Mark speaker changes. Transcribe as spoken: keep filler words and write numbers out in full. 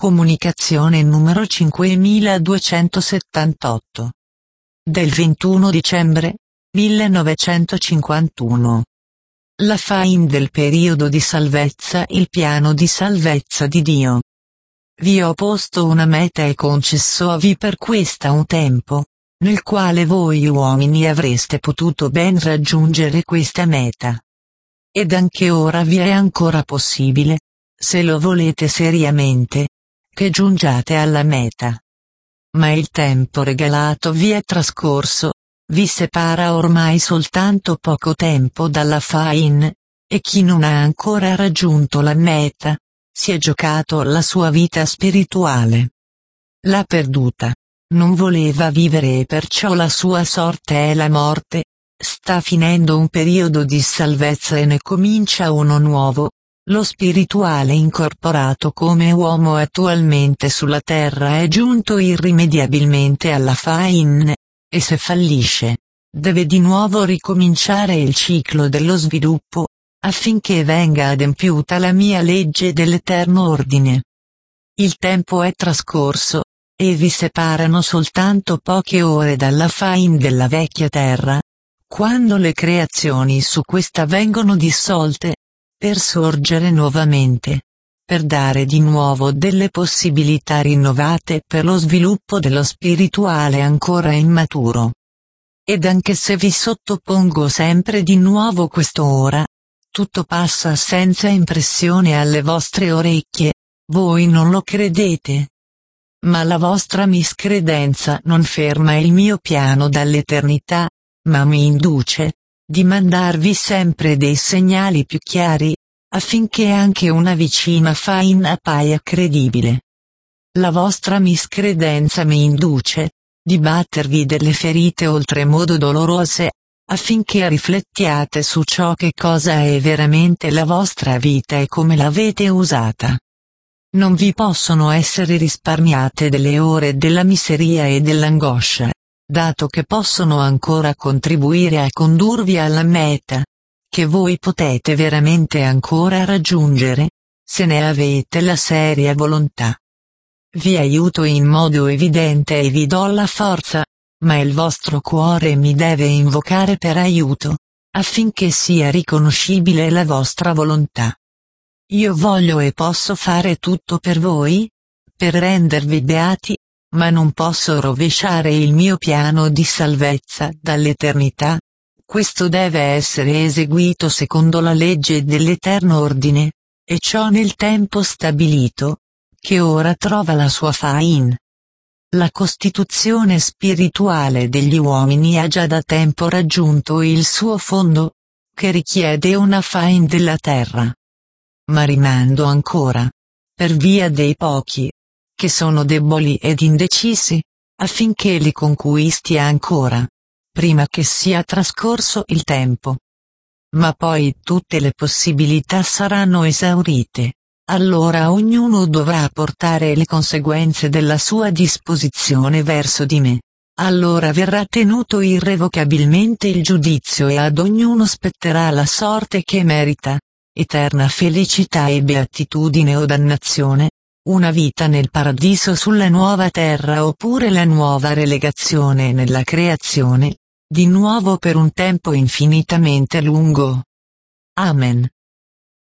Speaker 1: Comunicazione numero cinquemiladuecentosettantotto. Del ventuno dicembre millenovecentocinquantuno. La Fain del periodo di salvezza, il piano di salvezza di Dio. Vi ho posto una meta e concessovi per questa un tempo, nel quale voi uomini avreste potuto ben raggiungere questa meta. Ed anche ora vi è ancora possibile, se lo volete seriamente, che giungiate alla meta. Ma il tempo regalato vi è trascorso, vi separa ormai soltanto poco tempo dalla Fain, e chi non ha ancora raggiunto la meta, si è giocato la sua vita spirituale. L'ha perduta. Non voleva vivere e perciò la sua sorte è la morte. Sta finendo un periodo di salvezza e ne comincia uno nuovo. Lo spirituale incorporato come uomo attualmente sulla terra è giunto irrimediabilmente alla Fain, e se fallisce, deve di nuovo ricominciare il ciclo dello sviluppo, affinché venga adempiuta la mia legge dell'eterno ordine. Il tempo è trascorso, e vi separano soltanto poche ore dalla Fain della vecchia terra, quando le creazioni su questa vengono dissolte, per sorgere nuovamente, per dare di nuovo delle possibilità rinnovate per lo sviluppo dello spirituale ancora immaturo. Ed anche se vi sottopongo sempre di nuovo questo ora, tutto passa senza impressione alle vostre orecchie, voi non lo credete. Ma la vostra miscredenza non ferma il mio piano dall'eternità, ma mi induce, di mandarvi sempre dei segnali più chiari, affinché anche una vicina Fain appaia credibile. La vostra miscredenza mi induce, di battervi delle ferite oltremodo dolorose, affinché riflettiate su ciò che cosa è veramente la vostra vita e come l'avete usata. Non vi possono essere risparmiate delle ore della miseria e dell'angoscia, dato che possono ancora contribuire a condurvi alla meta, che voi potete veramente ancora raggiungere, se ne avete la seria volontà. Vi aiuto in modo evidente e vi do la forza, ma il vostro cuore mi deve invocare per aiuto, affinché sia riconoscibile la vostra volontà. Io voglio e posso fare tutto per voi, per rendervi beati, ma non posso rovesciare il mio piano di salvezza dall'eternità. Questo deve essere eseguito secondo la legge dell'eterno ordine, e ciò nel tempo stabilito, che ora trova la sua Fain. La costituzione spirituale degli uomini ha già da tempo raggiunto il suo fondo, che richiede una Fain della terra. Ma rimando ancora, per via dei pochi, che sono deboli ed indecisi, affinché li conquisti ancora, prima che sia trascorso il tempo. Ma poi tutte le possibilità saranno esaurite, allora ognuno dovrà portare le conseguenze della sua disposizione verso di me. Allora verrà tenuto irrevocabilmente il giudizio e ad ognuno spetterà la sorte che merita, eterna felicità e beatitudine o dannazione, una vita nel paradiso sulla nuova terra oppure la nuova relegazione nella creazione, di nuovo per un tempo infinitamente lungo. Amen.